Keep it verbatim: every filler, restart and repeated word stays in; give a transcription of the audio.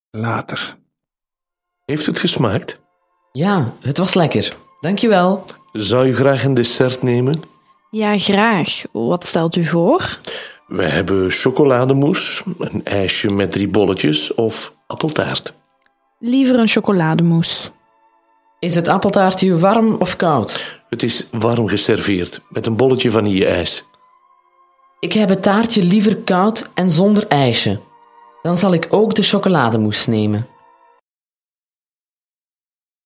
later. Heeft het gesmaakt? Ja, het was lekker. Dankjewel. Zou u graag een dessert nemen? Ja, graag. Wat stelt u voor? We hebben chocolademousse, een ijsje met drie bolletjes of appeltaart. Liever een chocolademousse. Is het appeltaartje warm of koud? Het is warm geserveerd, met een bolletje vanille-ijs. Ik heb het taartje liever koud en zonder ijsje. Dan zal ik ook de chocolademousse nemen.